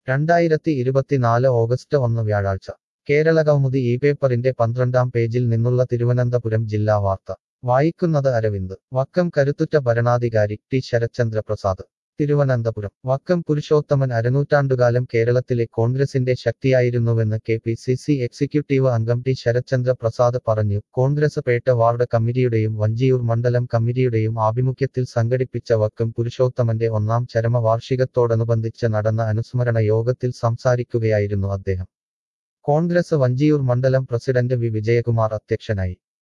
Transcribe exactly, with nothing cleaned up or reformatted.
രണ്ടായിരത്തി ഇരുപത്തിനാല് ഓഗസ്റ്റ് ഒന്ന് വ്യാഴാഴ്ച കേരള കൗമുദി ഈ പേപ്പറിന്റെ പന്ത്രണ്ടാം പേജിൽ നിന്നുള്ള തിരുവനന്തപുരം ജില്ലാ വാർത്ത വായിക്കുന്നത് അരവിന്ദ് വക്കം കരുത്തുറ്റ ഭരണാധികാരി ടി ശരത്ചന്ദ്ര പ്രസാദ് തിരുവനന്തപുരം വക്കം പുരുഷോത്തമൻ അരനൂറ്റാണ്ടുകാലം കേരളത്തിലെ കോൺഗ്രസിന്റെ ശക്തിയായിരുന്നുവെന്ന് K P C C executive അംഗം ടി ശരത്ചന്ദ്ര പ്രസാദ് പറഞ്ഞു. കോൺഗ്രസ് പേട്ട വാർഡ് കമ്മിറ്റിയുടെയും വഞ്ചിയൂർ മണ്ഡലം കമ്മിറ്റിയുടെയും ആഭിമുഖ്യത്തിൽ സംഘടിപ്പിച്ച വക്കം പുരുഷോത്തമന്റെ ഒന്നാം ചരമ വാർഷികത്തോടനുബന്ധിച്ച് നടന്ന അനുസ്മരണ യോഗത്തിൽ സംസാരിക്കുകയായിരുന്നു അദ്ദേഹം. കോൺഗ്രസ് വഞ്ചിയൂർ മണ്ഡലം പ്രസിഡന്റ് വി വിജയകുമാർ അധ്യക്ഷനായി.